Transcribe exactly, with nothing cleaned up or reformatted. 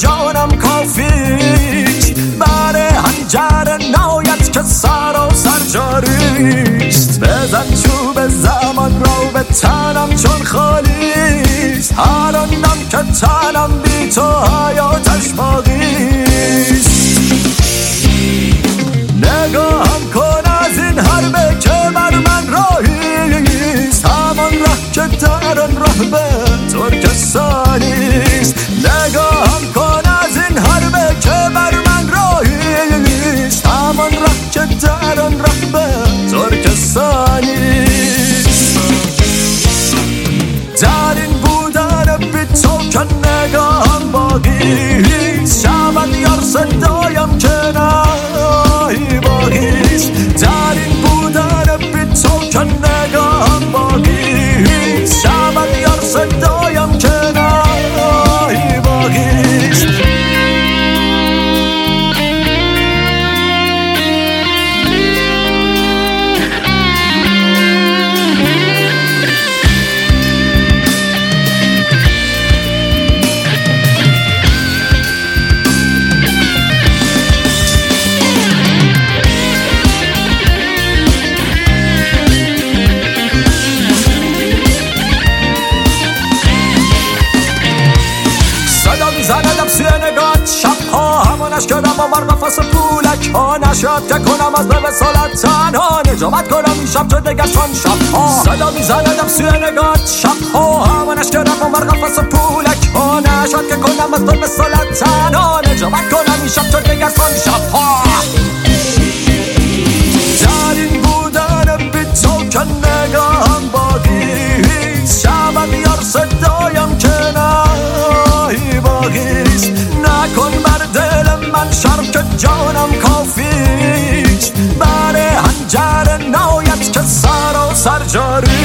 جانم کافیست، بر هنجر نایت که سر و سر جاریست. بزن چوب زمان رو به تنم چون خالیست، هر آنم که تنم بی تو حیاتش باقیست. نگاهم کن از این حربه که بر من راهیست، همان ره که در آن راه به ترکستانیست. نگاهم کن از این حربه که بر من راهیست، همان ره که در آن راه به ترکستانیست. در این بودن بی تو که نگاهم باقیست، شود یار صدایم که نهی باقیست. در این بودن بی تو که نگاهم باقیست، شود یار صدایم که نهی باقیست. زندم سوی نگات شبها، همانش کردم با بر قفص پولک ها. نشد که کنم از به وصالت تنها، نجامت کنم این شب چو دگرسان شبها. صدا میزندم سوی نگات شبها، همانش کردم با بر قفص پولک ها. نشد که کنم از به وصالت تنها، نجامت کنم این شب چو دگرسان شبها. در این بودن بی تو که نگاهم باقیست، شبم یار صدایم که نهی باقیست. نکن بر دل من شرم که جانم کافیست، بر هنجر نایت که سر و سر جاری.